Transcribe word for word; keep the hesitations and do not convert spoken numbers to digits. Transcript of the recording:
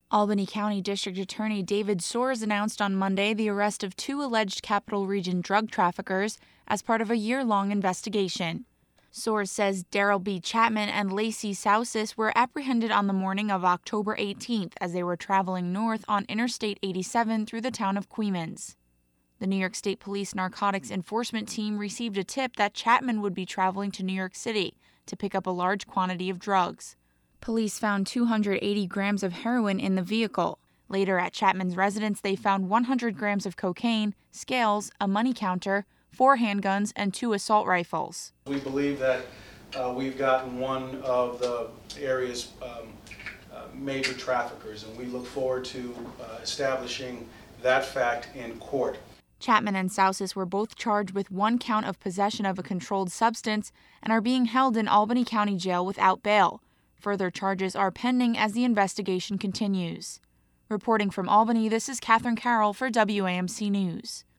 Albany County District Attorney David Soares announced on Monday the arrest of two alleged Capital Region drug traffickers as part of a year-long investigation. Soares says Daryl B. Chapman and Lacey Sousis were apprehended on the morning of October eighteenth as they were traveling north on Interstate eighty-seven through the town of Queens. The New York State Police Narcotics Enforcement Team received a tip that Chapman would be traveling to New York City to pick up a large quantity of drugs. Police found two hundred eighty grams of heroin in the vehicle. Later at Chapman's residence, they found one hundred grams of cocaine, scales, a money counter, four handguns, and two assault rifles. We believe that uh, we've gotten one of the area's um, uh, major traffickers, and we look forward to uh, establishing that fact in court. Chapman and Sousis were both charged with one count of possession of a controlled substance and are being held in Albany County Jail without bail. Further charges are pending as the investigation continues. Reporting from Albany, this is Catherine Carroll for W A M C News.